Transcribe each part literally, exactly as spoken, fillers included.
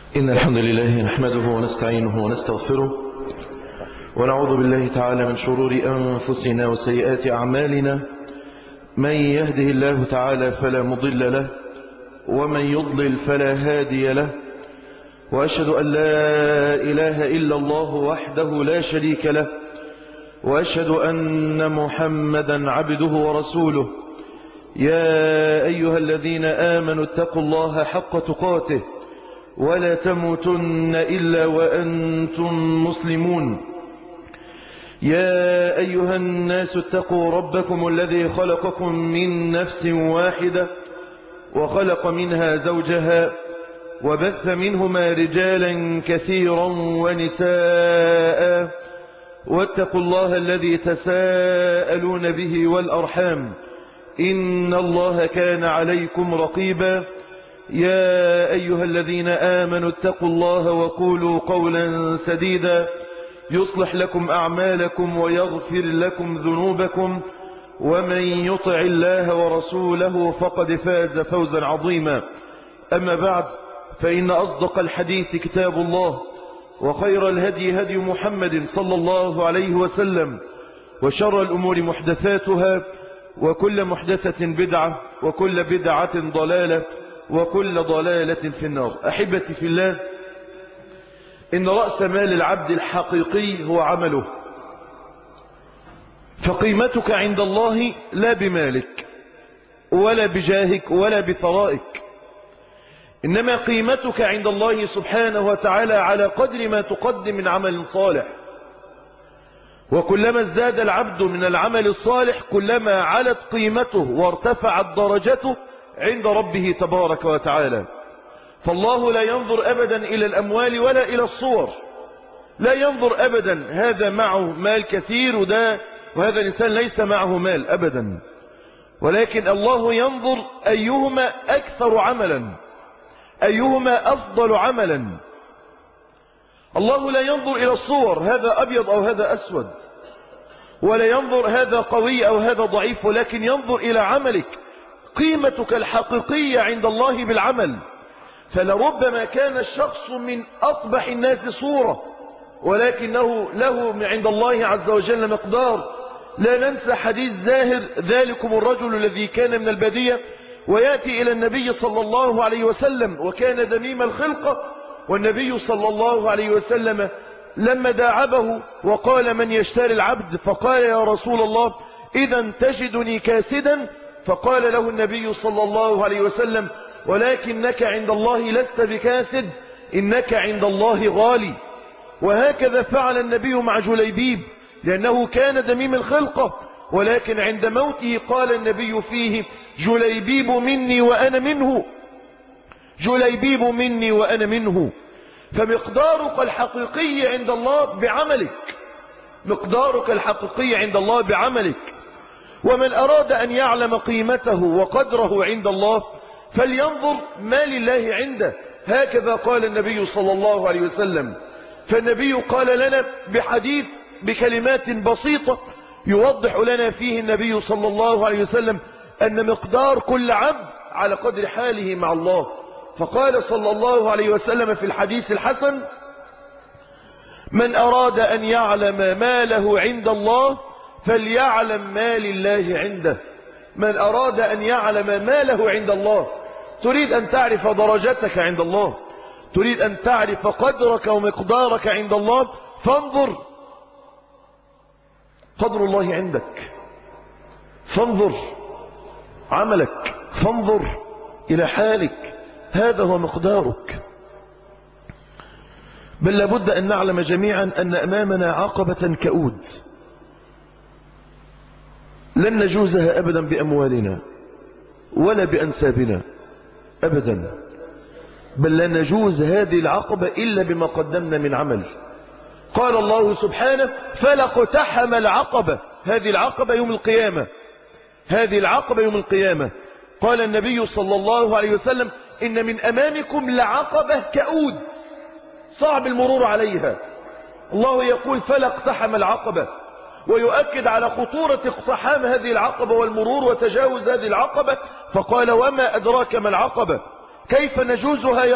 إن الحمد لله نحمده ونستعينه ونستغفره ونعوذ بالله تعالى من شرور أنفسنا وسيئات أعمالنا. من يهده الله تعالى فلا مضل له ومن يضلل فلا هادي له، وأشهد أن لا إله إلا الله وحده لا شريك له، وأشهد أن محمدا عبده ورسوله. يا أيها الذين آمنوا اتقوا الله حق تقاته ولا تموتن إلا وأنتم مسلمون. يا أيها الناس اتقوا ربكم الذي خلقكم من نفس واحدة وخلق منها زوجها وبث منهما رجالا كثيرا ونساء، واتقوا الله الذي تساءلون به والأرحام إن الله كان عليكم رقيبا. يا أيها الذين آمنوا اتقوا الله وقولوا قولا سديدا يصلح لكم أعمالكم ويغفر لكم ذنوبكم، ومن يطع الله ورسوله فقد فاز فوزا عظيما. أما بعد، فإن أصدق الحديث كتاب الله، وخير الهدي هدي محمد صلى الله عليه وسلم، وشر الأمور محدثاتها، وكل محدثة بدعة، وكل بدعة ضلالة، وكل ضلالة في النار. أحبتي في الله، إن رأس مال العبد الحقيقي هو عمله، فقيمتك عند الله لا بمالك ولا بجاهك ولا بثرائك، إنما قيمتك عند الله سبحانه وتعالى على قدر ما تقدم من عمل صالح. وكلما ازداد العبد من العمل الصالح كلما علت قيمته وارتفعت درجته عند ربه تبارك وتعالى. فالله لا ينظر أبدا إلى الأموال ولا إلى الصور، لا ينظر أبدا هذا معه مال كثير وده وهذا الإنسان ليس معه مال أبدا، ولكن الله ينظر أيهما أكثر عملا، أيهما أفضل عملا. الله لا ينظر إلى الصور، هذا أبيض أو هذا أسود، ولا ينظر هذا قوي أو هذا ضعيف، ولكن ينظر إلى عملك، قيمتك الحقيقية عند الله بالعمل. فلربما كان الشخص من أقبح الناس صورة، ولكنه له عند الله عز وجل مقدار. لا ننسى حديث زاهر، ذلكم الرجل الذي كان من البادية ويأتي إلى النبي صلى الله عليه وسلم وكان دميم الخلقة، والنبي صلى الله عليه وسلم لما داعبه وقال من يشتري العبد، فقال يا رسول الله إذا تجدني كاسدا، فقال له النبي صلى الله عليه وسلم ولكنك عند الله لست بكاسد، إنك عند الله غالي. وهكذا فعل النبي مع جليبيب، لأنه كان دميم الخلقة، ولكن عند موته قال النبي فيه جليبيب مني وأنا منه، جليبيب مني وأنا منه. فمقدارك الحقيقي عند الله بعملك، مقدارك الحقيقي عند الله بعملك. ومن أراد أن يعلم قيمته وقدره عند الله فلينظر ما لله عنده، هكذا قال النبي صلى الله عليه وسلم. فالنبي قال لنا بحديث بكلمات بسيطة يوضح لنا فيه النبي صلى الله عليه وسلم أن مقدار كل عبد على قدر حاله مع الله. فقال صلى الله عليه وسلم في الحديث الحسن من أراد أن يعلم ما له عند الله فليعلم ما لله عنده. من أراد أن يعلم ما له عند الله، تريد أن تعرف درجتك عند الله، تريد أن تعرف قدرك ومقدارك عند الله، فانظر قدر الله عندك، فانظر عملك، فانظر إلى حالك، هذا هو مقدارك. بل لابد أن نعلم جميعا أن أمامنا عقبة كؤود لن نجوزها أبدا بأموالنا ولا بأنسابنا أبدا، بل لا نجوز هذه العقبة إلا بما قدمنا من عمل. قال الله سبحانه فلاقتحم العقبة، هذه العقبة يوم القيامة، هذه العقبة يوم القيامة. قال النبي صلى الله عليه وسلم إن من أمامكم لعقبة كؤود صعب المرور عليها. الله يقول فلاقتحم العقبة، ويؤكد على خطورة اقتحام هذه العقبة والمرور وتجاوز هذه العقبة. فقال وما أدراك ما العقبة، كيف نجوزها يا رب؟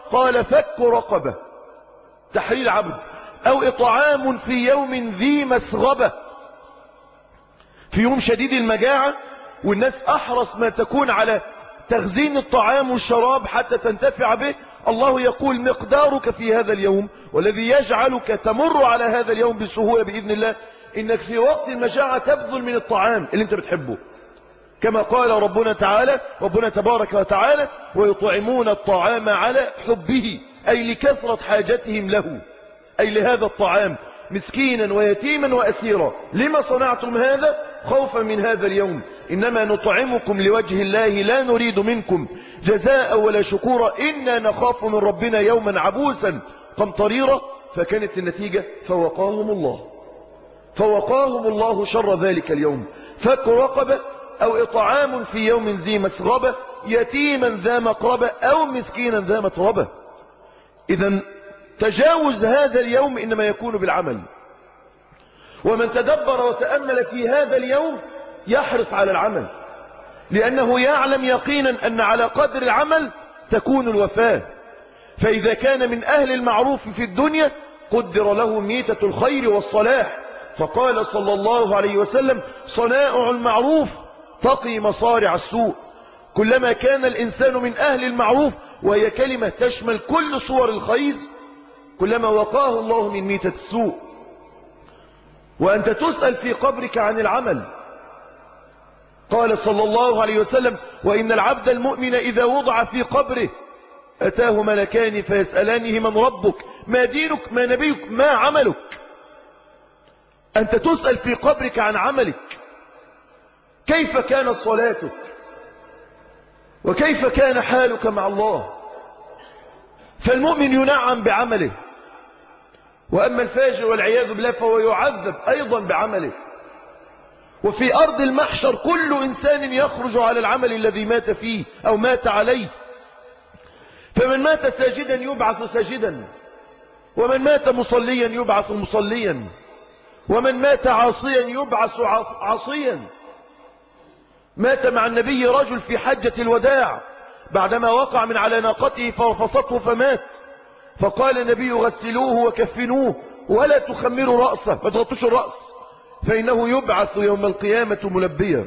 قال فك رقبة تحرير عبد، أو إطعام في يوم ذي مسغبة، في يوم شديد المجاعة والناس أحرص ما تكون على تخزين الطعام والشراب حتى تنتفع به، الله يقول مقدارك في هذا اليوم والذي يجعلك تمر على هذا اليوم بسهولة بإذن الله إنك في وقت المجاعة تبذل من الطعام اللي انت بتحبه، كما قال ربنا تعالى ربنا تبارك وتعالى ويطعمون الطعام على حبه، أي لكثرة حاجتهم له، أي لهذا الطعام مسكينا ويتيما وأسيرا. لما صنعتم هذا؟ خوفا من هذا اليوم، إنما نطعمكم لوجه الله لا نريد منكم جزاء ولا شكورا إنا نخاف من ربنا يوما عبوسا قمطريرا. فكانت النتيجة فوقاهم الله فوقاهم الله شر ذلك اليوم. فك رقبة أو إطعام في يوم ذي مسغبة يتيما ذا مقربة أو مسكينا ذا متربة. إذن تجاوز هذا اليوم إنما يكون بالعمل، ومن تدبر وتأمل في هذا اليوم يحرص على العمل، لأنه يعلم يقينا أن على قدر العمل تكون الوفاة. فإذا كان من أهل المعروف في الدنيا قدر له ميتة الخير والصلاح، فقال صلى الله عليه وسلم صنائع المعروف تقي مصارع السوء. كلما كان الإنسان من أهل المعروف وهي كلمة تشمل كل صور الخير كلما وقاه الله من ميتة السوء. وأنت تسأل في قبرك عن العمل. قال صلى الله عليه وسلم وإن العبد المؤمن إذا وضع في قبره أتاه ملكان فيسألانه من ربك ما دينك ما نبيك ما عملك. أنت تسأل في قبرك عن عملك، كيف كانت صلاتك وكيف كان حالك مع الله. فالمؤمن ينعم بعمله، وأما الفاجر والعياذ بالله فهو يعذب أيضا بعمله. وفي أرض المحشر كل إنسان يخرج على العمل الذي مات فيه أو مات عليه. فمن مات ساجدا يبعث ساجدا، ومن مات مصليا يبعث مصليا، ومن مات عاصيا يبعث عاصيا. مات مع النبي رجل في حجة الوداع بعدما وقع من على ناقته فرفصته فمات، فقال النبي غسلوه وكفنوه ولا تخمروا رأسه، ما تغطوش الرأس فإنه يبعث يوم القيامة ملبيا.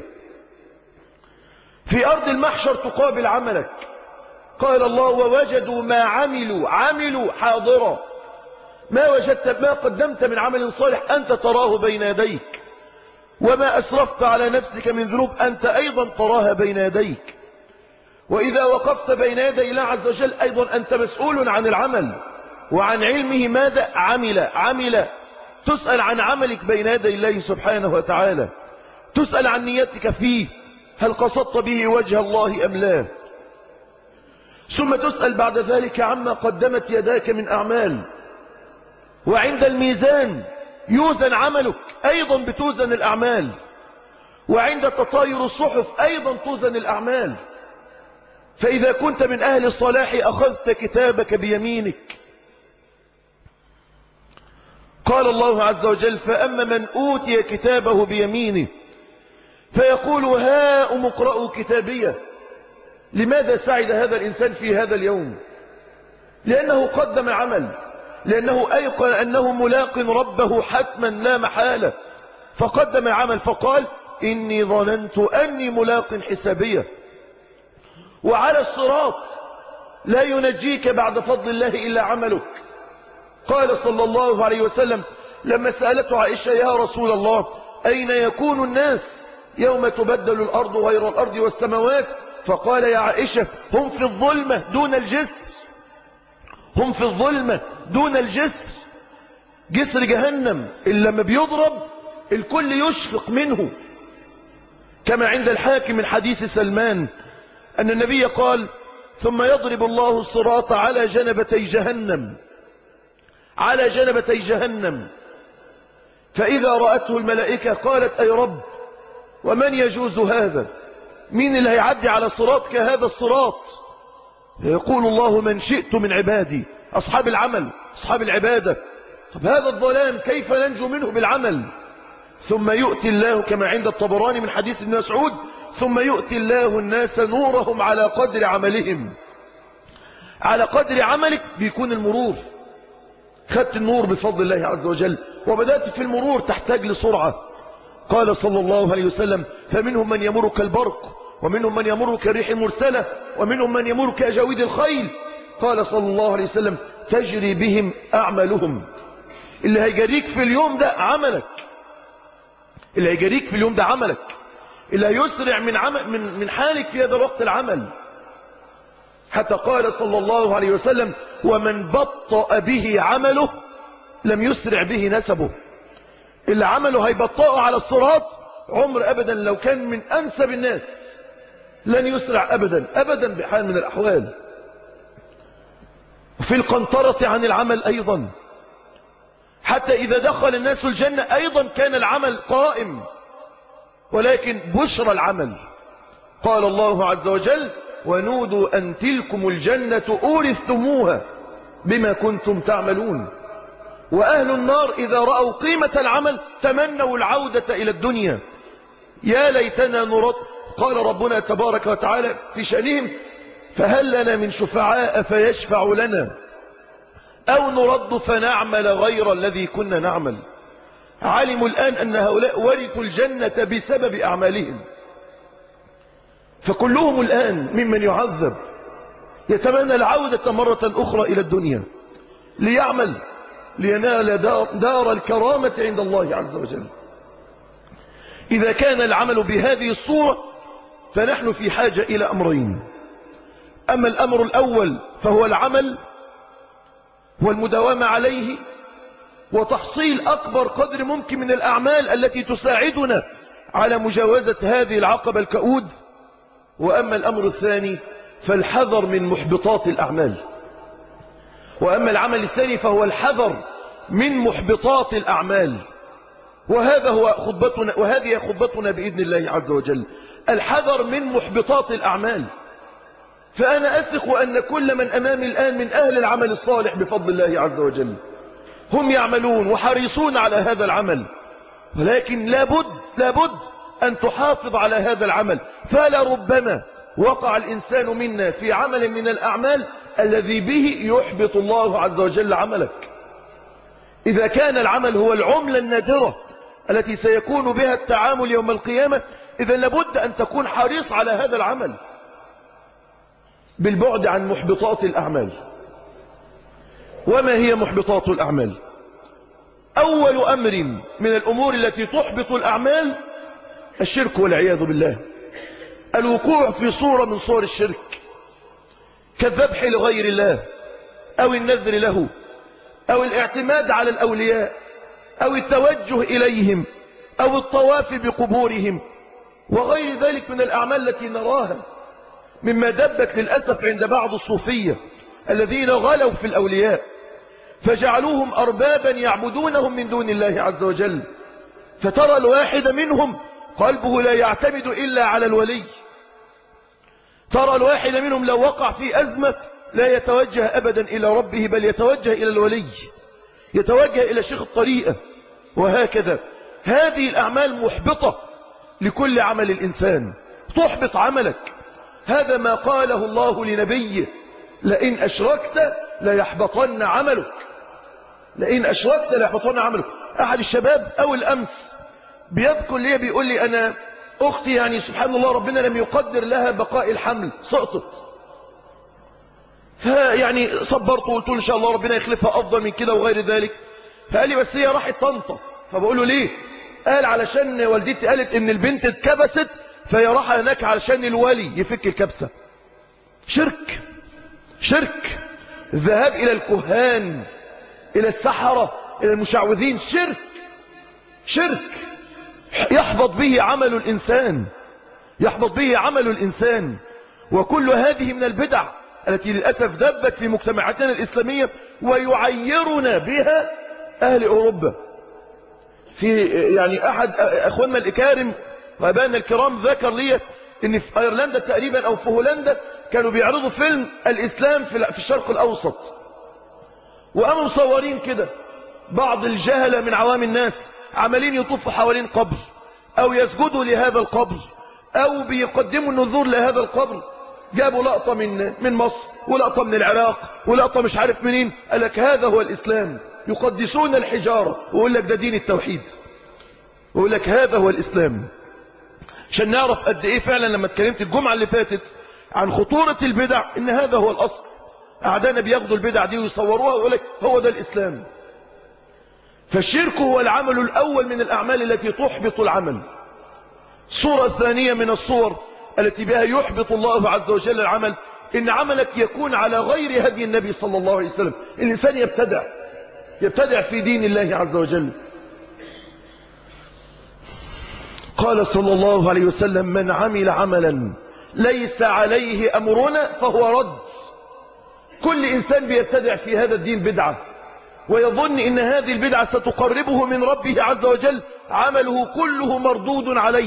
في أرض المحشر تقابل عملك. قال الله ووجدوا ما عملوا عملوا حاضرا، ما وجدت ما قدمت من عمل صالح أنت تراه بين يديك، وما أسرفت على نفسك من ذنوب أنت أيضا تراها بين يديك. وإذا وقفت بين يدي الله عز وجل أيضا أنت مسؤول عن العمل وعن علمه ماذا عمل عمل تسأل عن عملك بين يدي الله سبحانه وتعالى، تسأل عن نيتك فيه، هل قصدت به وجه الله أم لا. ثم تسأل بعد ذلك عما قدمت يداك من أعمال. وعند الميزان يوزن عملك أيضا بتوزن الأعمال، وعند تطاير الصحف أيضا توزن الأعمال. فإذا كنت من أهل الصلاح أخذت كتابك بيمينك. قال الله عز وجل فأما من أوتي كتابه بيمينه فيقول هاؤم اقرءوا كتابيه. لماذا سعد هذا الإنسان في هذا اليوم؟ لأنه قدم عمل، لأنه أيقن أنه ملاق ربه حتما لا محالة، فقدم عمل فقال إني ظننت أني ملاق حسابيه. وعلى الصراط لا ينجيك بعد فضل الله إلا عملك. قال صلى الله عليه وسلم لما سألته عائشة يا رسول الله أين يكون الناس يوم تبدل الأرض غير الأرض والسماوات؟ فقال يا عائشة هم في الظلمة دون الجسر، هم في الظلمة دون الجسر. جسر جهنم اللي لما بيضرب الكل يشفق منه، كما عند الحاكم من حديث سلمان أن النبي قال ثم يضرب الله الصراط على جنبتي جهنم على جنبتي جهنم فإذا رأته الملائكة قالت أي رب ومن يجوز هذا؟ مين اللي هيعدي على صراط كهذا الصراط؟ يقول الله من شئت من عبادي، أصحاب العمل أصحاب العبادة. طب هذا الظلام كيف ننجو منه بالعمل؟ ثم يؤتي الله كما عند الطبراني من حديث ابن مسعود ثم يؤتي الله الناس نورهم على قدر عملهم. على قدر عملك بيكون المرور. خدت النور بفضل الله عز وجل وبدأت في المرور تحتاج لسرعة. قال صلى الله عليه وسلم فمنهم من يمر كالبرق ومنهم من يمر كالريح المرسلة ومنهم من يمر كأجاويد الخيل. قال صلى الله عليه وسلم تجري بهم أعمالهم. اللي هيجريك في اليوم ده عملك، اللي هيجريك في اليوم ده عملك، اللي هيسرع من, عمل من, من حالك في هذا الوقت العمل. حتى قال صلى الله عليه وسلم ومن بطأ به عمله لم يسرع به نسبه. اللي عمله هيبطأه على الصراط عمر أبدا لو كان من أنسب الناس لن يسرع أبدا أبدا بحال من الأحوال. وفي القنطرة عن العمل أيضا، حتى إذا دخل الناس الجنة أيضا كان العمل قائم، ولكن بشرى العمل. قال الله عز وجل ونودوا أن تلكم الجنة أورثتموها بما كنتم تعملون. وأهل النار إذا رأوا قيمة العمل تمنوا العودة إلى الدنيا. يا ليتنا نرد. قال ربنا تبارك وتعالى في شأنهم فهل لنا من شفعاء فيشفع لنا أو نرد فنعمل غير الذي كنا نعمل. علموا الآن أن هؤلاء ورثوا الجنة بسبب أعمالهم، فكلهم الآن ممن يعذب يتمنى العودة مرة أخرى إلى الدنيا ليعمل لينال دار, دار الكرامة عند الله عز وجل. إذا كان العمل بهذه الصورة فنحن في حاجة إلى أمرين. أما الأمر الأول فهو العمل والمداومة عليه وتحصيل أكبر قدر ممكن من الأعمال التي تساعدنا على مجاوزة هذه العقبة الكؤود. وأما الأمر الثاني فالحذر من محبطات الأعمال. وأما العمل الثاني فهو الحذر من محبطات الأعمال. وهذا هو خطبتنا وهذه خطبتنا بإذن الله عز وجل، الحذر من محبطات الأعمال. فأنا أثق أن كل من أمامي الآن من أهل العمل الصالح بفضل الله عز وجل هم يعملون وحريصون على هذا العمل، ولكن لابد لابد أن تحافظ على هذا العمل. فلربما وقع الإنسان منا في عمل من الأعمال الذي به يحبط الله عز وجل عملك. إذا كان العمل هو العملة النادرة التي سيكون بها التعامل يوم القيامة، إذا لابد أن تكون حريص على هذا العمل بالبعد عن محبطات الأعمال. وما هي محبطات الأعمال؟ أول أمر من الأمور التي تحبط الأعمال الشرك والعياذ بالله. الوقوع في صورة من صور الشرك كالذبح لغير الله أو النذر له أو الاعتماد على الأولياء أو التوجه إليهم أو الطواف بقبورهم وغير ذلك من الأعمال التي نراها مما دبت للأسف عند بعض الصوفية الذين غلوا في الأولياء فجعلوهم أربابا يعبدونهم من دون الله عز وجل. فترى الواحد منهم قلبه لا يعتمد إلا على الولي. ترى الواحد منهم لو وقع في أزمة لا يتوجه أبدا إلى ربه بل يتوجه إلى الولي، يتوجه إلى شيخ الطريقة. وهكذا هذه الأعمال محبطة لكل عمل الإنسان، تحبط عملك. هذا ما قاله الله لنبيه لئن أشركت ليحبطن عملك، لئن أشركت ليحبطن عملك. أحد الشباب أو الأمس بيذكر لي بيقول لي أنا أختي يعني سبحان الله ربنا لم يقدر لها بقاء الحمل، سقطت. فيعني صبرت وقلت له إن شاء الله ربنا يخلفها أفضل من كده وغير ذلك. فقال لي بس هي راحت طنطا. فبقول له ليه؟ قال علشان والدتي قالت إن البنت اتكبست فهي راحة هناك علشان الولي يفك الكبسة. شرك شرك الذهاب إلى الكهان إلى السحرة إلى المشعوذين شرك شرك يحبط به عمل الإنسان، يحبط به عمل الإنسان. وكل هذه من البدع التي للأسف دبت في مجتمعاتنا الإسلامية ويعيرنا بها أهل أوروبا. في يعني أحد أخواننا الإكارم وأبانا الكرام ذكر لي إن في أيرلندا تقريبا أو في هولندا كانوا بيعرضوا فيلم الإسلام في الشرق الأوسط، وقاموا مصورين كده بعض الجهلة من عوام الناس عمالين يطوفوا حوالين قبر أو يسجدوا لهذا القبر أو بيقدموا النذور لهذا القبر. جابوا لقطة من من مصر ولقطة من العراق ولقطة مش عارف منين، قال لك هذا هو الإسلام، يقدسون الحجارة ويقول لك ده دين التوحيد، ويقول لك هذا هو الإسلام. عشان نعرف قد ايه فعلا لما اتكلمت الجمعة اللي فاتت عن خطورة البدع، ان هذا هو الأصل. أعدانا بياخدوا البدع دي ويصوروها ويقول لك هو ده الإسلام. فالشرك هو العمل الأول من الأعمال التي تحبط العمل. الصورة الثانية من الصور التي بها يحبط الله عز وجل العمل، إن عملك يكون على غير هدي النبي صلى الله عليه وسلم. الإنسان يبتدع يبتدع في دين الله عز وجل. قال صلى الله عليه وسلم: من عمل عملا ليس عليه أمرنا فهو رد. كل إنسان بيبتدع في هذا الدين بدعة ويظن إن هذه البدعة ستقربه من ربه عز وجل، عمله كله مردود عليه.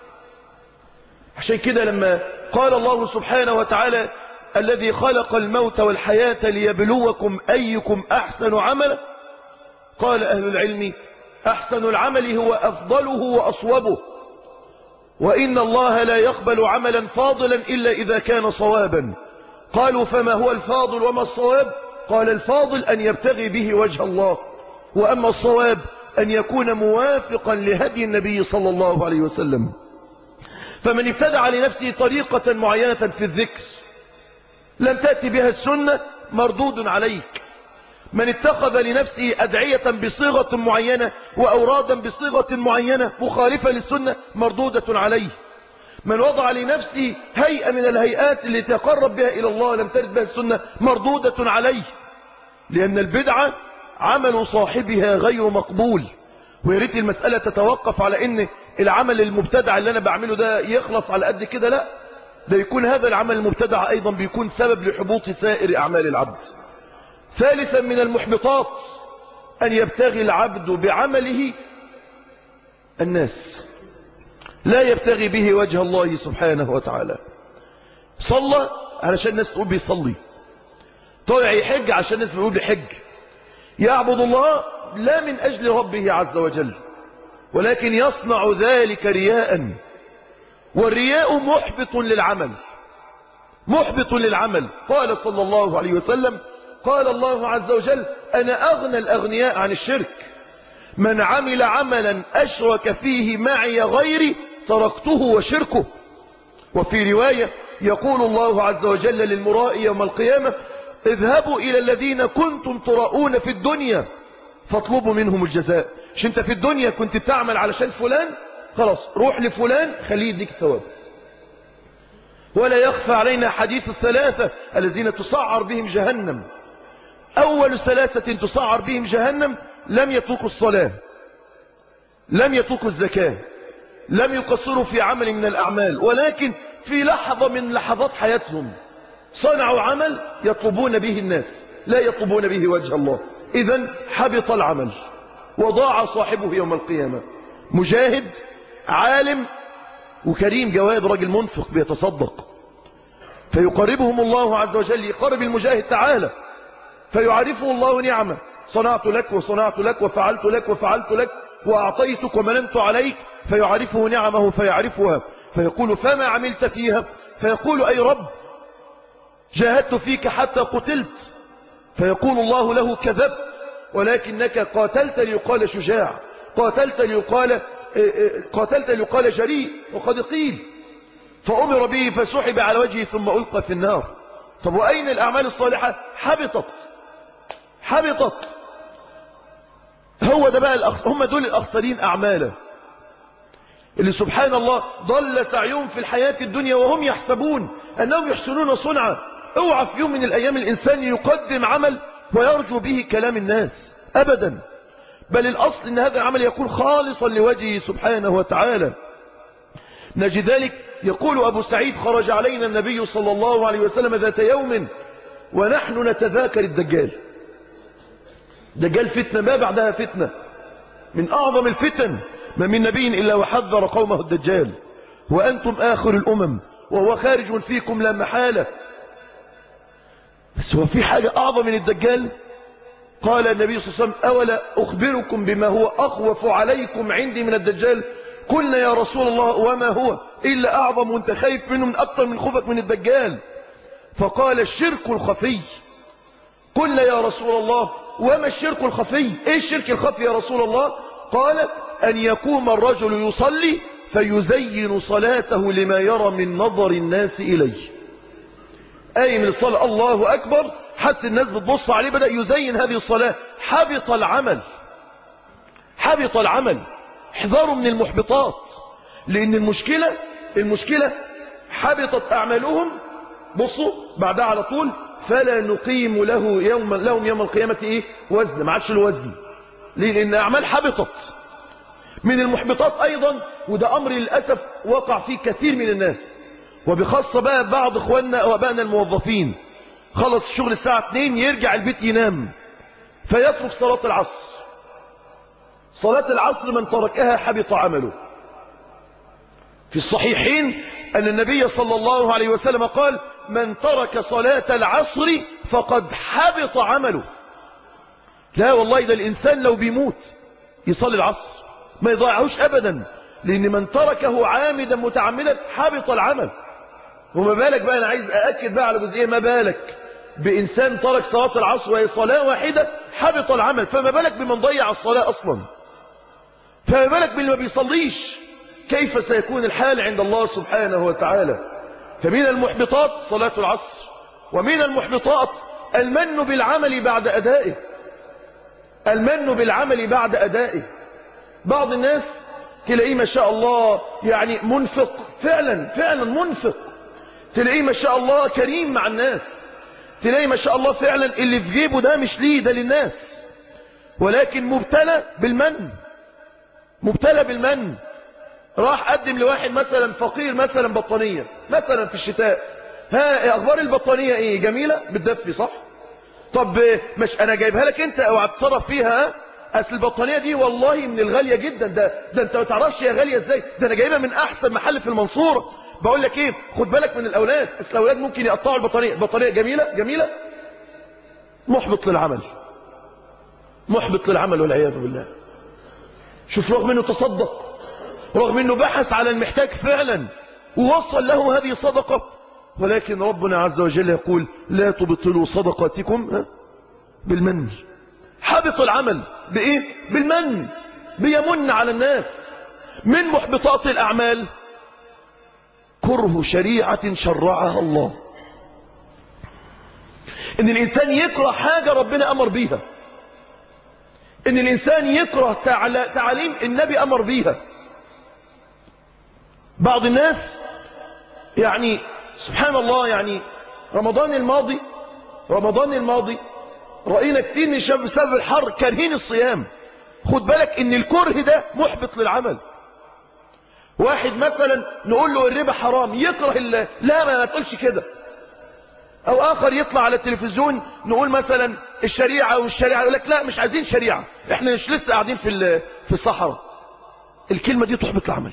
عشان كده لما قال الله سبحانه وتعالى: الذي خلق الموت والحياة ليبلوكم أيكم أحسن عملا، قال أهل العلم: أحسن العمل هو أفضله وأصوبه، وإن الله لا يقبل عملا فاضلا إلا إذا كان صوابا. قالوا: فما هو الفاضل وما الصواب؟ قال: الفاضل أن يبتغي به وجه الله، وأما الصواب أن يكون موافقا لهدي النبي صلى الله عليه وسلم. فمن ابتدع لنفسه طريقة معينة في الذكر لم تأتي بها السنة مردود عليك. من اتخذ لنفسه أدعية بصيغة معينة وأورادا بصيغة معينة مخالفة للسنة مردودة عليه. من وضع لنفسه هيئة من الهيئات اللي تقرب بها إلى الله لم ترد بها السنة مردودة عليه، لأن البدعة عمل صاحبها غير مقبول. ويريد المسألة تتوقف على أن العمل المبتدع اللي أنا بعمله ده يخلص على قد كده، لا، ده يكون هذا العمل المبتدع أيضا بيكون سبب لحبوط سائر أعمال العبد. ثالثا من المحبطات أن يبتغي العبد بعمله الناس، لا يبتغي به وجه الله سبحانه وتعالى. صلى علشان الناس تقول بيصلي، طلع يحج عشان الناس تقول بيحج، يعبد الله لا من أجل ربه عز وجل، ولكن يصنع ذلك رياء، والرياء محبط للعمل، محبط للعمل. قال صلى الله عليه وسلم: قال الله عز وجل: أنا أغنى الأغنياء عن الشرك، من عمل عملا أشرك فيه معي غيري تركته وشركه. وفي رواية يقول الله عز وجل للمرائي يوم القيامة: اذهبوا إلى الذين كنتم تراؤون في الدنيا فاطلبوا منهم الجزاء. مش انت في الدنيا كنت بتعمل علشان فلان، خلاص روح لفلان خليه يديك الثواب. ولا يخفى علينا حديث الثلاثة الذين تسعر بهم جهنم. أول ثلاثة تسعر بهم جهنم لم يتركوا الصلاة، لم يتركوا الزكاة، لم يقصروا في عمل من الأعمال، ولكن في لحظة من لحظات حياتهم صنعوا عمل يطلبون به الناس، لا يطلبون به وجه الله. إذن حبط العمل وضاع صاحبه يوم القيامة. مجاهد عالم وكريم جواد، راجل منفق بيتصدق، فيقربهم الله عز وجل، يقرب المجاهد تعالى فيعرفه الله نعمة: صنعت لك وصنعت لك وفعلت لك وفعلت لك وأعطيتك ومننت عليك. فيعرفه نعمه فيعرفها، فيقول: فما عملت فيها؟ فيقول: أي رب، جاهدت فيك حتى قتلت. فيقول الله له: كذبت، ولكنك قاتلت ليقال شجاع، قاتلت ليقال قاتلت ليقال جريء، وقد قيل. فأمر به فسحب على وجهه ثم ألقى في النار. طب وأين الأعمال الصالحة؟ حبطت حبطت. هو ده بقى الأخ... هم دول الأخسرين أعمالا، اللي سبحان الله ضل سعيهم في الحياة الدنيا وهم يحسبون أنهم يحسنون صنعا. اوعى في يوم من الأيام الإنسان يقدم عمل ويرجو به كلام الناس أبدا، بل الأصل أن هذا العمل يكون خالصا لوجهه سبحانه وتعالى. نجد ذلك يقول أبو سعيد: خرج علينا النبي صلى الله عليه وسلم ذات يوم ونحن نتذاكر الدجال. دجال فتنة ما بعدها فتنة، من أعظم الفتن، ما من نبي إلا وحذر قومه الدجال، وأنتم آخر الأمم وهو خارج فيكم لا محالة. بس هو في حاجة أعظم من الدجال؟ قال النبي صلى الله عليه وسلم: أولا أخبركم بما هو أخوف عليكم عندي من الدجال؟ قلنا يا رسول الله وما هو؟ إلا أعظم، وانت خايف منه من أكثر من خوفك من الدجال. فقال الشرك الخفي. قلنا يا رسول الله وما الشرك الخفي؟ ايه الشرك الخفي يا رسول الله؟ قال أن يقوم الرجل يصلي فيزين صلاته لما يرى من نظر الناس إليه. أي من الصلاة الله أكبر، حس الناس بتبص عليه، بدأ يزين هذه الصلاة، حبط العمل، حبط العمل. احذروا من المحبطات، لأن المشكلة المشكلة حبطت أعمالهم. بصوا بعدها على طول فلا نقيم له يوم لهم يوم القيامة ايه وزن، ما عادش له وزن. ليه؟ لأن أعمال حبطت. من المحبطات أيضا، وده أمر للأسف وقع فيه كثير من الناس، وبخاصة بقى بعض إخواننا وأبائنا الموظفين، خلص الشغل الساعة اتنين يرجع البيت ينام فيترك صلاة العصر. صلاة العصر من تركها حبط عمله. في الصحيحين أن النبي صلى الله عليه وسلم قال من ترك صلاة العصر فقد حبط عمله. لا والله، ده الإنسان لو بيموت يصلي العصر ما يضيعهوش أبدا، لأن من تركه عامدا متعمدا حبط العمل. وما بالك بقى، أنا عايز أأكد بقى على جزئية، ما بالك بإنسان ترك صلاة العصر وهي صلاة واحدة حبط العمل، فما بالك بمن ضيع الصلاة أصلا، فما بالك باللي ما بيصليش، كيف سيكون الحال عند الله سبحانه وتعالى. فمن المحبطات صلاة العصر، ومن المحبطات المن بالعمل بعد أدائه، المن بالعمل بعد أدائه. بعض الناس تلاقيه ما شاء الله يعني منفق، فعلا فعلا منفق، تلاقيه ما شاء الله كريم مع الناس، تلاقيه ما شاء الله فعلا اللي في جيبه ده مش ليه، ده للناس، ولكن مبتلى بالمن، مبتلى بالمن. راح قدم لواحد مثلا فقير مثلا بطانية مثلا في الشتاء، ها اخبار البطانية ايه؟ جميلة بتدفي صح؟ طب مش انا جايبها لك انت او هتصرف فيها؟ اصل البطانية دي والله من الغالية جدا، ده ده انت ما تعرفش هي غالية ازاي، ده انا جايبها من احسن محل في المنصورة. بقول لك ايه، خد بالك من الاولاد، اصل الاولاد ممكن يقطعوا البطانية. البطانية جميلة جميلة، محبط للعمل، محبط للعمل والعياذ بالله. شوف، رغم انه تصدق، رغم انه بحث على المحتاج فعلا ووصل له هذه صدقة، ولكن ربنا عز وجل يقول لا تبطلوا صدقاتكم بالمن. حبط العمل بايه؟ بالمن، بيمن على الناس. من محبطات الاعمال كره شريعة شرعها الله، ان الانسان يكره حاجة ربنا امر بيها، ان الانسان يكره تعاليم النبي امر بيها. بعض الناس يعني سبحان الله، يعني رمضان الماضي رمضان الماضي رأينا كتير من الشباب بسبب الحر كارهين الصيام. خد بالك ان الكره ده محبط للعمل. واحد مثلا نقول له الربا حرام يكره الله، لا ما تقولش كده. او اخر يطلع على التلفزيون نقول مثلا الشريعة والشريعة، يقول لك لا مش عايزين شريعة، احنا مش لسه قاعدين في في الصحراء. الكلمة دي تحبط العمل،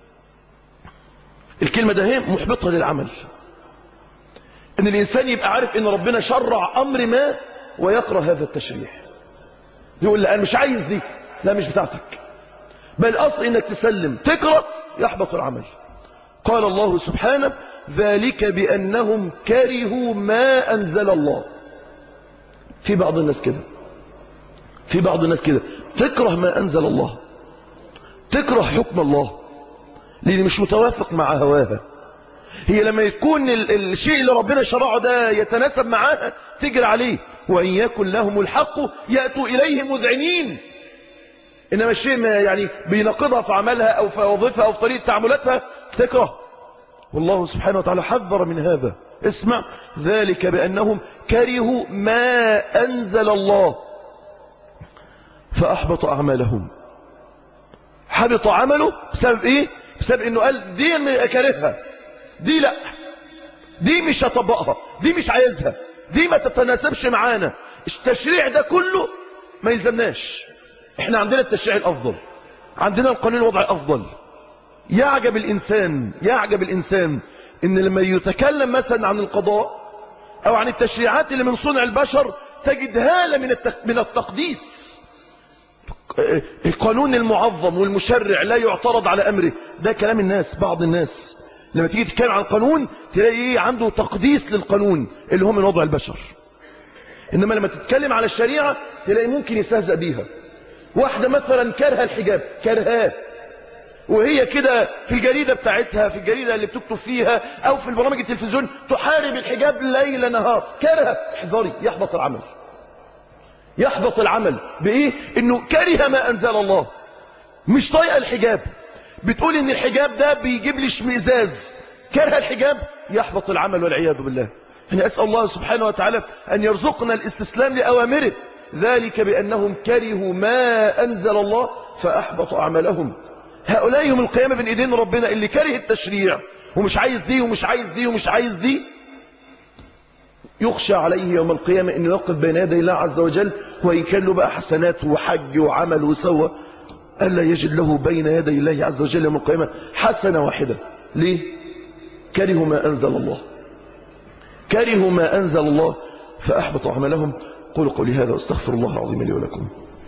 الكلمة ده هي محبطة للعمل. ان الانسان يبقى عارف ان ربنا شرع امر ما ويكره هذا التشريع، يقول لا انا مش عايز دي، لا مش بتاعتك، بل اصل انك تسلم، تكره يحبط العمل. قال الله سبحانه ذلك بانهم كرهوا ما انزل الله. في بعض الناس كده، في بعض الناس كده تكره ما انزل الله، تكره حكم الله لان مش متوافق مع هواها. هي لما يكون الشيء اللي ربنا شرعه ده يتناسب معاها تجري عليه، وإن يكن لهم الحق يأتوا إليه مذعنين. إنما الشيء ما يعني بينقضها في عملها أو في وظيفها أو في طريقة تعاملاتها تكره. والله سبحانه وتعالى حذر من هذا. اسمع، ذلك بأنهم كرهوا ما أنزل الله فأحبط أعمالهم. حبط عمله بسبب إيه؟ بسبب إنه قال دي كرهها، دي لا، دي مش هطبقها، دي مش عايزها، دي ما تتناسبش معانا. التشريع ده كله ما يلزمناش، احنا عندنا التشريع الافضل، عندنا القانون الوضعي افضل. يعجب الانسان يعجب الانسان ان لما يتكلم مثلا عن القضاء او عن التشريعات اللي من صنع البشر تجد هالة من من التقديس. القانون المعظم والمشرع لا يعترض على امره، ده كلام الناس، بعض الناس لما تيجي تتكلم عن القانون تلاقي ايه عنده تقديس للقانون اللي هو من وضع البشر. انما لما تتكلم على الشريعة تلاقي ممكن يستهزأ بيها. واحدة مثلا كرهة الحجاب، كرهاه، وهي كده في الجريدة بتاعتها، في الجريدة اللي بتكتب فيها او في البرامج التلفزيون تحارب الحجاب ليل نهار، كرهة، احذري، يحبط العمل. يحبط العمل بايه؟ انه كره ما انزل الله، مش طايقه الحجاب، بتقول ان الحجاب ده بيجيب لي اشمئزاز، كره الحجاب، يحبط العمل والعياذ بالله. انا اسال الله سبحانه وتعالى ان يرزقنا الاستسلام لاوامره، ذلك بانهم كرهوا ما انزل الله فاحبط اعمالهم. هؤلاء يوم القيامه بين ايدين ربنا اللي كره التشريع ومش عايز دي ومش عايز دي ومش عايز دي، يخشى عليه يوم القيامه انه يقف بين يدي الله عز وجل، وان كان له بقى حسنات وحج وعمل وسوى، ألا يجد له بين يدي الله عز وجل يوم القيامة حسنة واحدة. ليه؟ كرهوا ما أنزل الله، كرهوا ما أنزل الله فأحبط عملهم. قولوا قولي هذا واستغفر الله العظيم لي ولكم.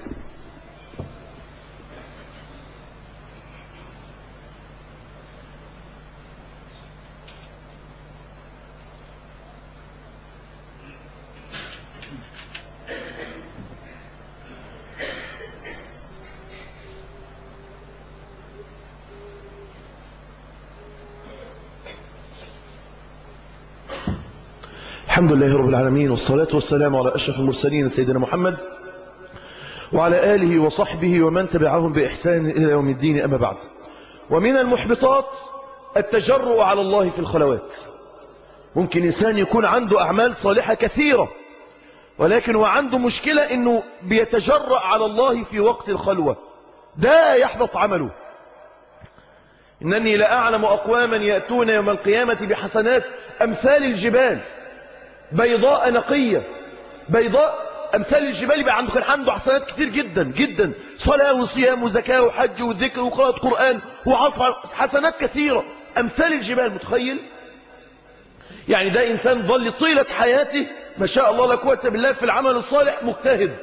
الحمد لله رب العالمين، والصلاة والسلام على أشرف المرسلين سيدنا محمد وعلى آله وصحبه ومن تبعهم بإحسان إلى يوم الدين. أما بعد، ومن المحبطات التجرؤ على الله في الخلوات. ممكن إنسان يكون عنده أعمال صالحة كثيرة، ولكن هو عنده مشكلة إنه بيتجرأ على الله في وقت الخلوة، ده يحبط عمله. إنني لأعلم أقواما يأتون يوم القيامة بحسنات أمثال الجبال بيضاء نقية، بيضاء أمثال الجبال. يبقى عنده كان عنده حسنات كتير جدا جدا، صلاة وصيام وزكاة وحج وذكر وقراءة قرآن وعطف، حسنات كثيرة أمثال الجبال. متخيل؟ يعني ده إنسان ظل طيلة حياته ما شاء الله لا قوة بالله في العمل الصالح مجتهد،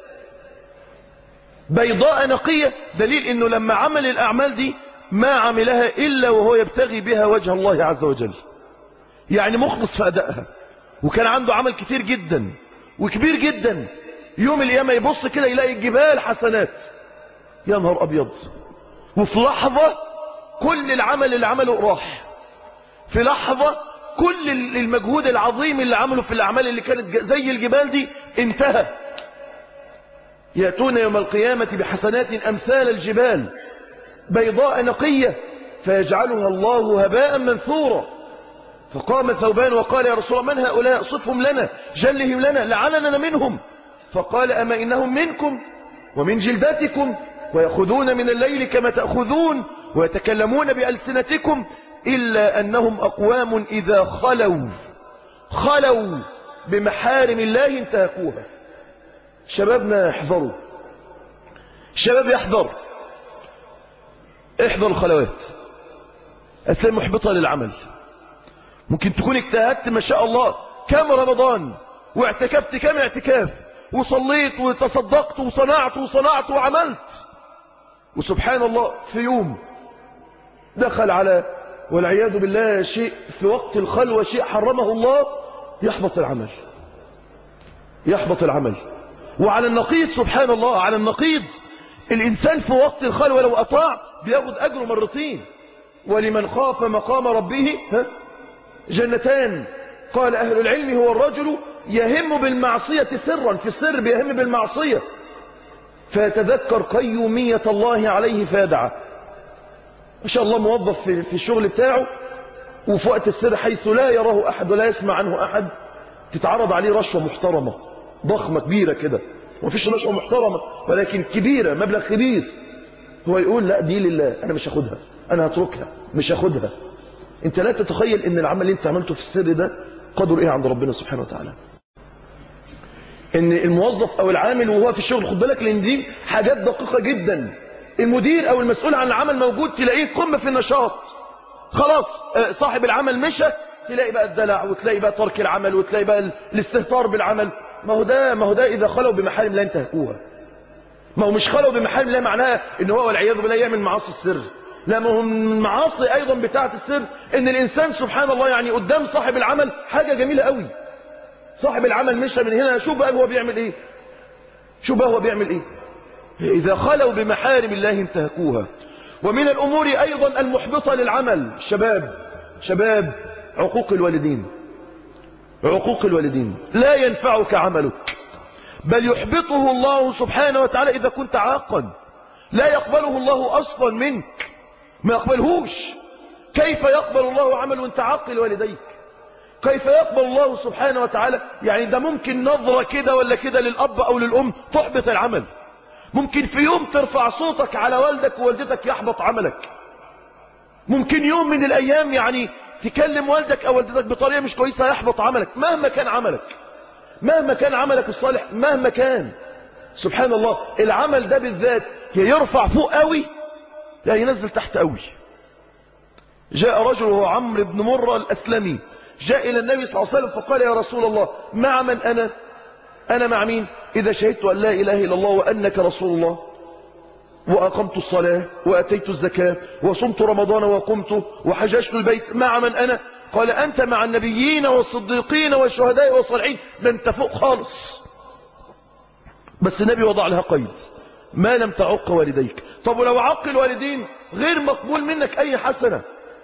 بيضاء نقية، دليل إنه لما عمل الأعمال دي ما عملها إلا وهو يبتغي بها وجه الله عز وجل، يعني مخلص في أدائها. وكان عنده عمل كتير جدا وكبير جدا، يوم القيامة يبص كده يلاقي الجبال حسنات، يا نهار أبيض. وفي لحظة كل العمل اللي عمله راح، في لحظة كل المجهود العظيم اللي عمله في الأعمال اللي كانت زي الجبال دي انتهى. يأتون يوم القيامة بحسنات أمثال الجبال بيضاء نقية فيجعلها الله هباء منثورا. فقام ثوبان وقال يا رسول الله من هؤلاء؟ صفهم لنا، جلهم لنا لعلنا منهم. فقال أما إنهم منكم ومن جلدتكم ويأخذون من الليل كما تأخذون ويتكلمون بألسنتكم، إلا أنهم أقوام إذا خلوا خلوا بمحارم الله انتهكوها. شبابنا احذروا، شباب يحذر، احذر الخلوات، أسلام محبطة للعمل. ممكن تكون اجتهدت ما شاء الله كم رمضان واعتكفت كم اعتكاف وصليت وتصدقت وصنعت وصنعت وعملت، وسبحان الله في يوم دخل على والعياذ بالله شيء في وقت الخلوة، شيء حرمه الله، يحبط العمل، يحبط العمل. وعلى النقيض سبحان الله، على النقيض الإنسان في وقت الخلوة لو أطاع بياخد أجره مرتين. ولمن خاف مقام ربه ها جنتان. قال أهل العلم هو الرجل يهم بالمعصية سرا، في السر بيهم بالمعصية فيتذكر قيومية الله عليه فيدعى. ما شاء الله موظف في, في الشغل بتاعه وفي وقت السر حيث لا يراه أحد ولا يسمع عنه أحد تتعرض عليه رشوة محترمة ضخمة كبيرة كده، ومفيش رشوة محترمة ولكن كبيرة مبلغ كبير، هو يقول لا دي لله أنا مش هاخدها، أنا هتركها مش هاخدها. انت لا تتخيل ان العمل اللي انت عملته في السر ده قدر ايه عند ربنا سبحانه وتعالى. ان الموظف او العامل وهو في الشغل، خد بالك لان دي حاجات دقيقة جدا، المدير او المسؤول عن العمل موجود تلاقيه قمة في النشاط، خلاص صاحب العمل مشى تلاقي بقى الدلع وتلاقي بقى ترك العمل وتلاقي بقى الاستهتار بالعمل. ما هو ده ما هو ده اذا خلوا بمحارم لا ينتهكوها. ما هو مش خلوا بمحارم لا معناها ان هو والعياذ بالله يعمل معاصي السر، لا ما هو من المعاصي ايضا بتاعة السر ان الانسان سبحان الله يعني قدام صاحب العمل حاجة جميلة قوي، صاحب العمل مشى من هنا، شوف بقى هو بيعمل ايه، شوف بقى هو بيعمل ايه. اذا خلوا بمحارم الله انتهكوها. ومن الامور ايضا المحبطة للعمل، شباب شباب عقوق الوالدين، عقوق الوالدين لا ينفعك عملك، بل يحبطه الله سبحانه وتعالى إذا كنت عاقا، لا يقبله الله أصلا منك، ما يقبلهوش. كيف يقبل الله عمل وانت عاقل والديك؟ كيف يقبل الله سبحانه وتعالى؟ يعني ده ممكن نظرة كده ولا كده للأب أو للأم تحبط العمل، ممكن في يوم ترفع صوتك على والدك ووالدتك يحبط عملك، ممكن يوم من الأيام يعني تكلم والدك أو والدتك بطريقة مش كويسة يحبط عملك، مهما كان عملك، مهما كان عملك الصالح، مهما كان. سبحان الله العمل ده بالذات يرفع فوق قوي لا ينزل تحت قوي. جاء رجل وهو عمرو بن مرة الأسلمي، جاء إلى النبي صلى الله عليه وسلم فقال يا رسول الله مع من أنا؟ أنا مع مين؟ إذا شهدت أن لا إله إلا الله وأنك رسول الله وأقمت الصلاة وأتيت الزكاة وصمت رمضان وقمت وحججت البيت، مع من أنا؟ قال أنت مع النبيين والصديقين والشهداء والصالحين. ده أنت فوق خالص. بس النبي وضع لها قيد، ما لم تعق والديك. طب ولو عق الوالدين غير مقبول منك أي حسنة.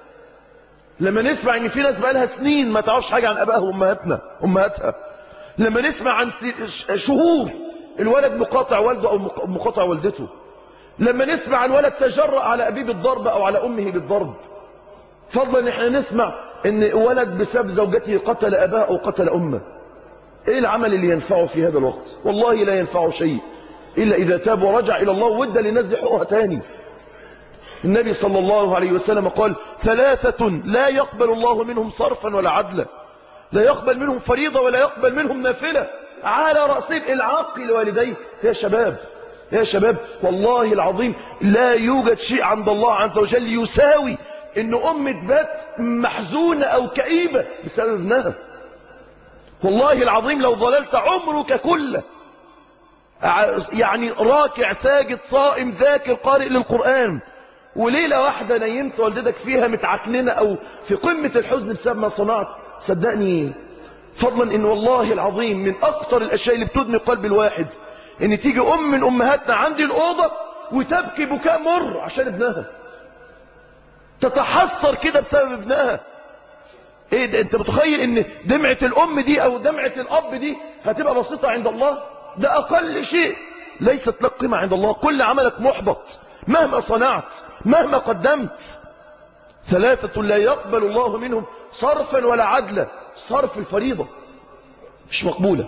لما نسمع ان في ناس بقى لها سنين ما تعرفش حاجة عن أبائها وأمهاتنا أمهاتها، لما نسمع عن شهور الولد مقاطع والده أو مقاطع والدته، لما نسمع عن ولد تجرأ على أبيه بالضرب أو على أمه بالضرب، فضلا ان احنا نسمع ان ولد بسبب زوجته قتل أباه أو قتل أمه، ايه العمل اللي ينفعه في هذا الوقت؟ والله لا ينفعه شيء إلا إذا تاب ورجع إلى الله وادى للناس دي حقوقها تاني. النبي صلى الله عليه وسلم قال ثلاثة لا يقبل الله منهم صرفا ولا عدلا، لا يقبل منهم فريضة ولا يقبل منهم نافلة، على رأسهم العاق لوالديه. يا شباب يا شباب والله العظيم لا يوجد شيء عند الله عز وجل يساوي ان ام تبات محزونة او كئيبة بسبب ابنها. والله العظيم لو ظللت عمرك كله يعني راكع ساجد صائم ذاكر قارئ للقرآن، وليلة واحدة نيمت والدتك فيها متعكننة او في قمة الحزن بسبب ما صنعت، صدقني فضلا ان والله العظيم من اكتر الاشياء اللي بتدمي قلب الواحد ان تيجي ام من امهاتنا عندي الاوضة وتبكي بكاء مر عشان ابنها، تتحسر كده بسبب ابنها. ايه ده؟ انت متخيل ان دمعة الام دي او دمعة الاب دي هتبقى بسيطة عند الله؟ ده اقل شيء، ليست لك قيمة عند الله. كل عملك محبط مهما صنعت مهما قدمت. ثلاثة لا يقبل الله منهم صرفا ولا عدلا، صرف الفريضة مش مقبولة،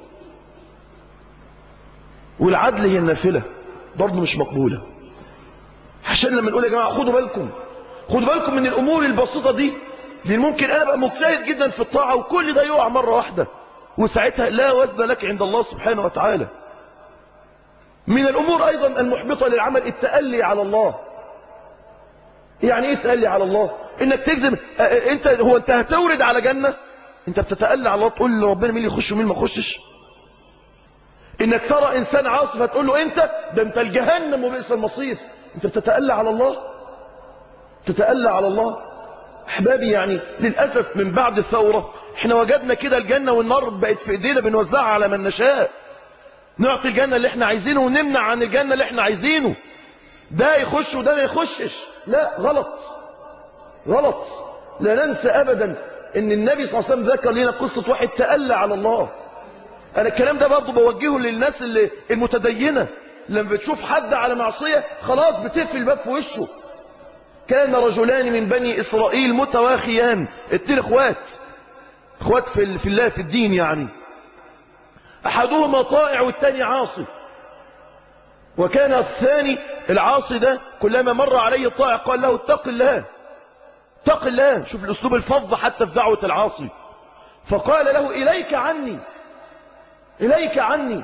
والعدل هي النافلة برضه مش مقبولة. عشان لما نقول يا جماعة خدوا بالكم خدوا بالكم من الامور البسيطة دي، لان ممكن انا ابقى مجتهد جدا في الطاعة وكل ده يقع مرة واحدة وساعتها لا وزن لك عند الله سبحانه وتعالى. من الامور ايضا المحبطة للعمل التألي على الله. يعني ايه التألي على الله؟ انك تجزم انت هو انت هتورد على جنة، انت بتتألي على الله تقول لربنا مين اللي يخش ومين ما يخشش. انك ترى انسان عاصي فتقول له انت ده انت الجهنم وبئس المصير، انت بتتألى على الله، تتألى على الله. احبابي يعني للأسف من بعد الثورة احنا وجدنا كده الجنة والنار بقت في ايدينا بنوزعها على من نشاء، نعطي الجنة اللي احنا عايزينه ونمنع عن الجنة اللي احنا عايزينه، ده يخش وده ما يخشش. لا غلط غلط. لا ننسى ابدا ان النبي صلى الله عليه وسلم ذكر لنا قصة واحد تألى على الله. انا الكلام ده برضه بوجهه للناس اللي المتدينة، لما بتشوف حد على معصية خلاص بتقفل الباب في وشه. كان رجلان من بني اسرائيل متواخيان، اتنين اخوات اخوات في, في الله في الدين، يعني احدهما طائع والتاني عاصي. وكان الثاني العاصي ده كلما مر عليه الطائع قال له اتق الله اتق الله. شوف الاسلوب الفظ حتى في دعوة العاصي. فقال له اليك عني اليك عني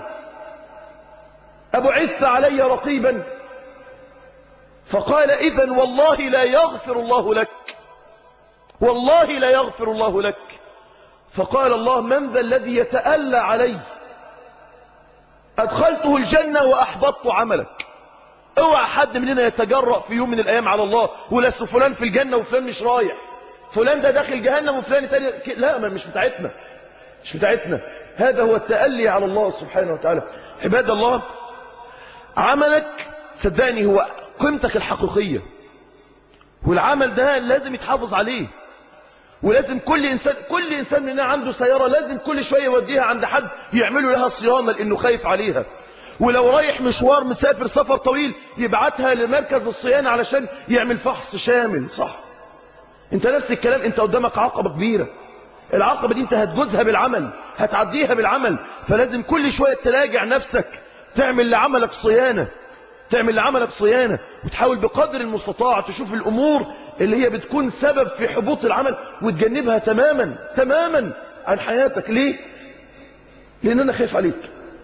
ابعثت علي رقيبا؟ فقال اذا والله لا يغفر الله لك، والله لا يغفر الله لك. فقال الله من ذا الذي يتألى علي؟ أدخلته الجنة وأحبطت عملك. اوعى حد مننا يتجرأ في يوم من الايام على الله ولا فلان في الجنة وفلان مش رايح، فلان ده داخل جهنم وفلان تاني. لا، ما مش بتاعتنا، مش بتاعتنا. هذا هو التألي على الله سبحانه وتعالى. عباد الله، عملك صدقني هو قيمتك الحقيقية، والعمل ده لازم يتحافظ عليه، ولازم كل إنسان كل إنسان مننا عنده سيارة لازم كل شوية يوديها عند حد يعملوا لها صيانة لأنه خايف عليها، ولو رايح مشوار مسافر سفر طويل يبعتها لمركز الصيانة علشان يعمل فحص شامل. صح، انت نفس الكلام، انت قدامك عقبة كبيرة، العقبة دي انت هتجوزها بالعمل، هتعديها بالعمل، فلازم كل شوية تراجع نفسك، تعمل لعملك صيانة، تعمل لعملك صيانة، وتحاول بقدر المستطاع تشوف الأمور اللي هي بتكون سبب في حبوط العمل وتجنبها تماما تماما عن حياتك. ليه؟ لأن أنا خايف عليك،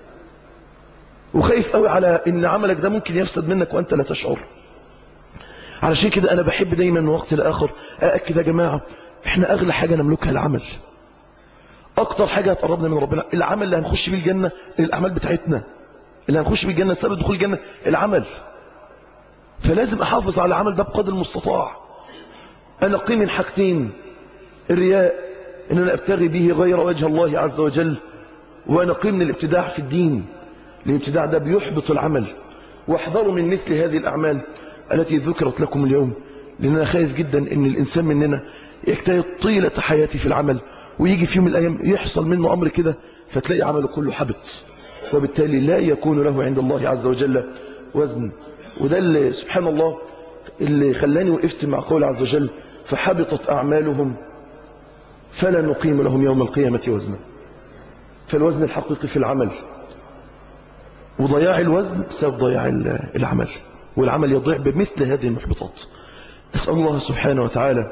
وخايف قوي على إن عملك ده ممكن يفسد منك وأنت لا تشعر. علشان كده أنا بحب دايما من وقت لآخر أأكد يا جماعة، إحنا أغلى حاجة نملكها العمل، أكتر حاجة هتقربنا من ربنا العمل، اللي هنخش بيه الجنة الأعمال بتاعتنا، اللي هنخش بيه الجنة سبب دخول الجنة العمل. فلازم أحافظ على العمل ده بقدر المستطاع. أنا قيم من حاجتين، الرياء إن أنا أبتغي به غير وجه الله عز وجل، وأنا قيم من الابتداع في الدين، الابتداع ده بيحبط العمل. واحذروا من مثل هذه الأعمال التي ذكرت لكم اليوم، لأن أنا خايف جدا إن الإنسان مننا يجتهد طيلة حياته في العمل ويجي في يوم من الأيام يحصل منه أمر كده فتلاقي عمله كله حبط، وبالتالي لا يكون له عند الله عز وجل وزن. وده اللي سبحان الله اللي خلاني وقفت مع قول عز وجل فحبطت أعمالهم فلا نقيم لهم يوم القيامة وزنا. فالوزن الحقيقي في العمل، وضياع الوزن بسبب ضياع العمل، والعمل يضيع بمثل هذه المحبطات. أسأل الله سبحانه وتعالى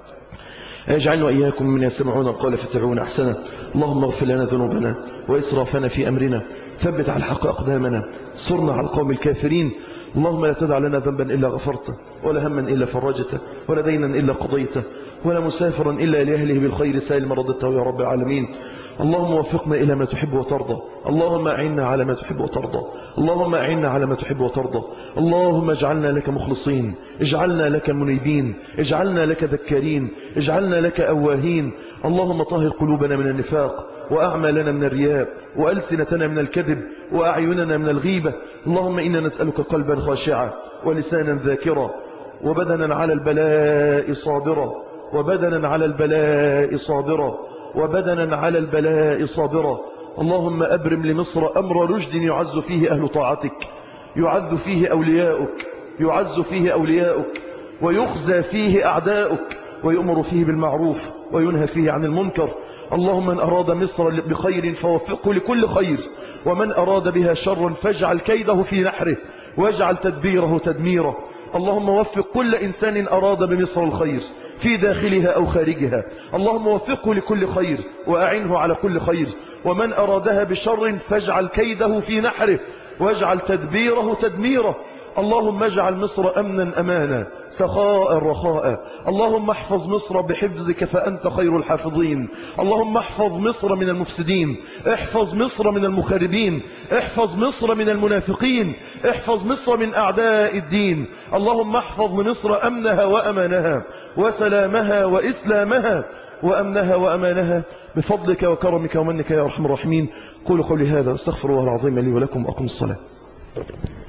يجعلنا وإياكم من يسمعون القول فاتبعون أحسنه. اللهم اغفر لنا ذنوبنا وإسرافنا في أمرنا، ثبت على الحق أقدامنا، صرنا على القوم الكافرين. اللهم لا تدع لنا ذنبا إلا غفرته، ولا هما إلا فرجته، ولا دينا إلا قضيته، ولا مسافرا إلا لأهله بالخير سائل من رددته يا رب العالمين. اللهم وفقنا إلى ما تحب وترضى، اللهم أعنا على ما تحب وترضى، اللهم أعنا على ما تحب وترضى. اللهم اجعلنا لك مخلصين، اجعلنا لك منيبين، اجعلنا لك ذكارين، اجعلنا لك أواهين. اللهم طهر قلوبنا من النفاق، وأعمالنا من الرياء، وألسنتنا من الكذب، وأعيننا من الغيبة. اللهم إنا نسألك قلبا خاشعا، ولسانا ذاكرا، وبدنا على البلاء صابرا، وبدنا على البلاء صابرا، وبدنا على البلاء صابرا. اللهم أبرم لمصر أمر رشد يعز فيه أهل طاعتك، يعز فيه أولياؤك، يعز فيه أولياؤك، ويخزى فيه أعداؤك، ويؤمر فيه بالمعروف وينهى فيه عن المنكر. اللهم من أراد مصر بخير فوفقه لكل خير، ومن أراد بها شرا فاجعل كيده في نحره، واجعل تدبيره تدميره. اللهم وفق كل إنسان أراد بمصر الخير في داخلها أو خارجها، اللهم وفقه لكل خير وأعنه على كل خير، ومن أرادها بشر فاجعل كيده في نحره، واجعل تدبيره تدميره. اللهم اجعل مصر أمنا أمانا سخاء رخاء. اللهم احفظ مصر بحفظك فأنت خير الحافظين. اللهم احفظ مصر من المفسدين، احفظ مصر من المخربين، احفظ مصر من المنافقين، احفظ مصر من أعداء الدين. اللهم احفظ لمصر أمنها وأمانها وسلامها وإسلامها وأمنها وأمانها بفضلك وكرمك ومنك يا أرحم الراحمين. قولوا قولي هذا واستغفر الله العظيم لي ولكم وأقم الصلاة.